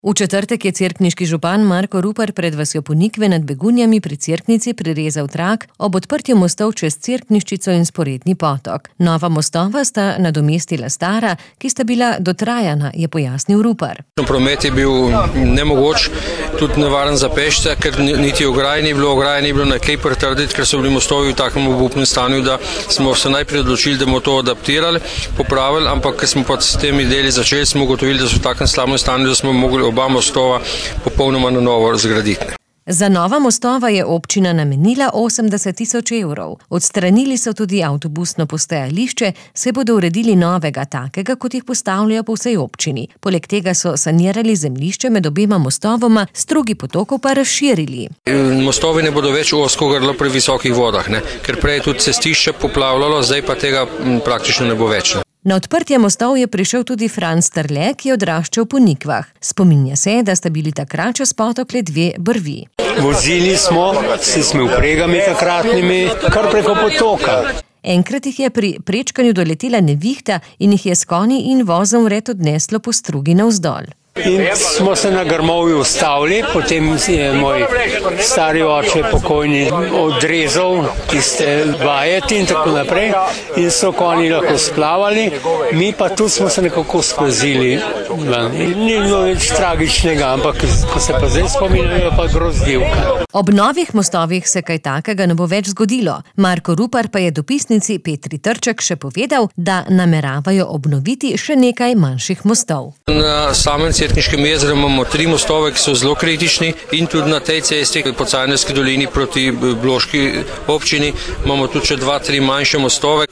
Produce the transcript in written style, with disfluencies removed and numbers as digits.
V četrtek je cerkniški župan Marko Rupar pred vasjo Ponikve nad Begunjami pri Cerknici prirezal trak ob odprtju mostov čez Cerkniščico in sporedni potok. Nova mostova sta nadomestila stara, ki sta bila dotrajana, je pojasnil Rupar. Promet je bil nemogoč, tudi nevaren za pešce, ker niti ograje ni bilo na kaj pretrditi, ker so bili mostovi v takem obupnem stanju, da smo se najprej odločili, da bomo to adaptirali, popravili, ampak ker smo pa s temi deli začeli, smo ugotovili, da so v takem slabem stanju, da smo mogli oba mostova popolnoma na novo zgraditi. Za nova mostova je občina namenila 80 000 evrov. Odstranili so tudi avtobusno postajališče, se bodo uredili novega takega, kot jih postavljajo po vsej občini. Poleg tega so sanirali zemljišče med obema mostovoma, Strugi potokov pa razširili. Mostovi ne bodo več ozko grlo pri visokih vodah, ker prej je tudi cestišče poplavljalo, zdaj pa tega praktično ne bo več. Na odprtje mostov je prišel tudi Franc Trle, ki je odraščal v Ponikvah. Spominja se, da sta bili takrat čez potok le 2 brvi. Vozili smo, s vpregami takratnimi, kar preko potoka. Enkrat jih je pri prečkanju doletela nevihta in jih je s konji in vozom vred odneslo po Strugi navzdol. In smo se na grmovju ustavili, potem je moj stari oče pokojni odrezal tiste vajeti in tako naprej in so konji lahko splavali, mi pa tu smo se nekako sklazili. Ni bilo več tragičnega, ampak ko se pa zdaj spominjajo, pa grozljivka. Ob novih mostovih se kaj takega ne bo več zgodilo. Marko Rupar pa je dopisnici Petri Trček še povedal, da nameravajo obnoviti še nekaj manjših mostov. Na samem Cerkniškem jezeru imamo 3 mostove, ki so zelo kritični, in tudi na tej cesti po Cajnarski dolini proti Bloški občini imamo tudi še 2-3 manjše mostove.